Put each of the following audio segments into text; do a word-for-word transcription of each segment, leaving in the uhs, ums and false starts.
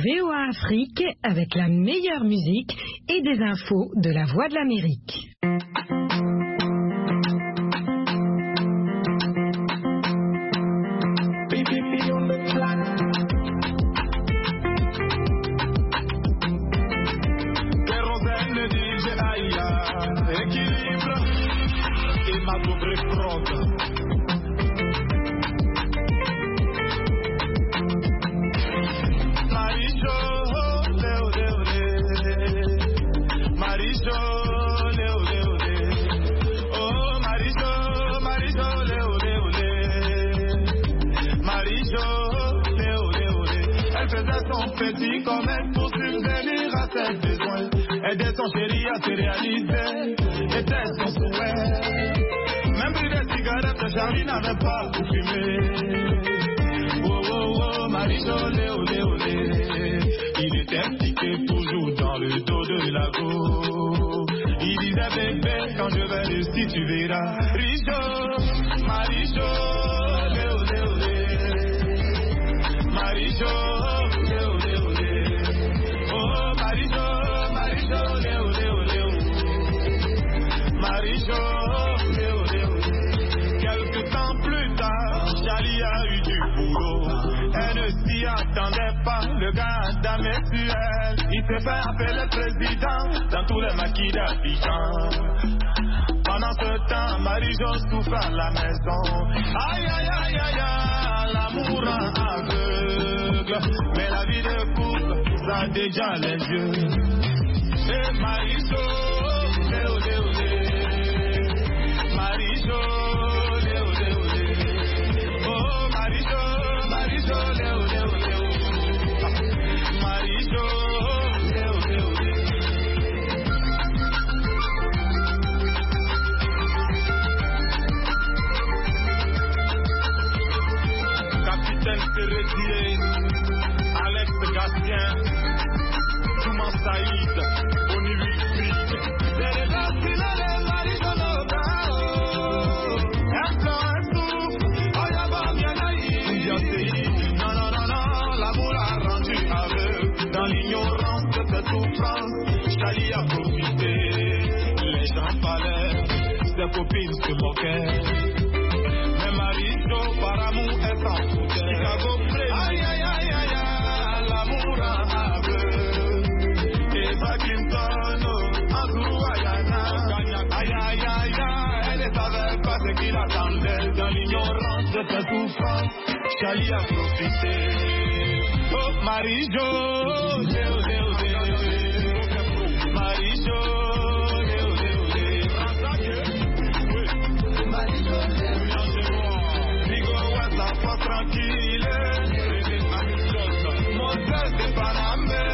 V O A Afrique avec la meilleure musique et des infos de la Voix de l'Amérique. Comme elle pour subvenir à ses besoins, aider son chéri à se réaliser, était son souhait. Même plus de cigarettes, Charlie n'avait pas pour fumer. Oh oh oh, Marie-Jo, léo, léo, léo. Il était piqué toujours dans le dos de la go. Il disait bébé, quand je vais le si tu verras. Rijo, Marie-Jo, léo, léo, léo. Marie-Jo. Quelque temps plus tard, Charlie a eu du boulot. Elle ne s'y attendait pas, le gars d'Amérique. Il s'est fait appeler président dans tous les maquis d'Abidjan. Pendant ce temps, Marie-Jo souffre à la maison. Aïe aïe aïe aïe aïe, l'amour rend aveugle. Mais la vie de couple, ça a déjà les yeux. Et Marie-Jo, léo léo léo. Marie-Jo, léo léo léo. Oh Marie-Jo, Marie-Jo, léo léo léo. Marie-Jo, léo léo léo. Capitaine Serretier, Alex Gastien, Jouman Saïd, Oni Wilfried. C'est les racines des Marie-Jo Nobel. Un plan, un souffle, oh y'a pas bien naïf. Non, non, non, non, l'amour a rendu aveugle. Dans l'ignorance de cette souffrance, Charlie a profité. Les gens parlaient, ses copines se moquaient. Mais Marie-Jo, par amour, est en foutait. Chicago Play, aïe aïe aïe aïe aïe, l'amour a aveugle. Eva Clinton, Andrew Ayana, aïe aïe aïe aïe, elle ne savait pas ce qu'il attendait. Dans l'ignorance de sa souffrance, Charlie a profité. Oh Marie-Jo, léo léo léo. Marie-Jo, léo léo léo. Marie-Jo, léo léo. Digo, ouais, ça passe tranquille. Moses de Panamé.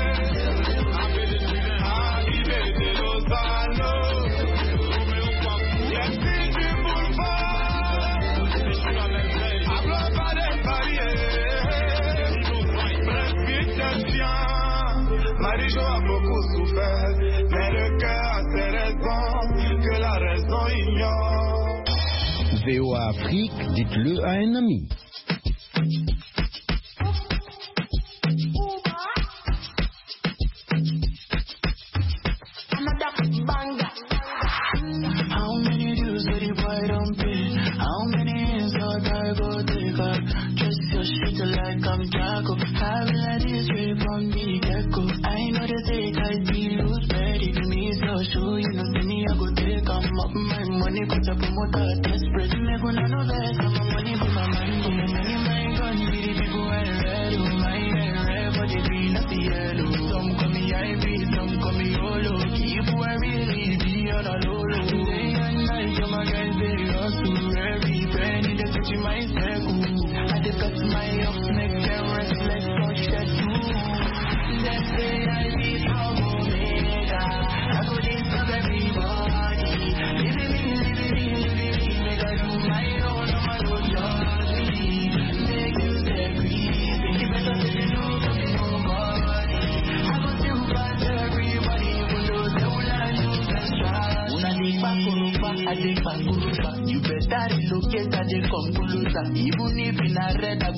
Marie-Jo a beaucoup souffert, mais le cœur a ses raisons que la raison ignore. V O A Afrique, dites-le à un ami. How many dues did the boy don't pay? How many insult I go take up? Just your shit like I'm Jaco. How will I display from the get-go? I know they say I be loose, but if me so show you know see me I go take up my money, cause I promote a desperate. Me gonna know that I'm a money for my mind. My money, my gun, be the people I read. Oh my hair red, but the green of the yellow. Some call me I B, some call me Yolo. Keep who I really be on a low low. Day and night, some my guys they hustle. Every penny they touch my circle. I just got my up, make them restless, touch that too. They say I be from Omega. I go disturb everybody. Living me, living me, living me. Make I do my own, no man don't judge me. Make you stay breathing. You better say you know, cause you know nobody. I go still find everybody, even though they will not use that stride. Una dig back, Kurupa, I dig back, Kurupa. You better relocate, I dig come Kulusa. Even if in a red, I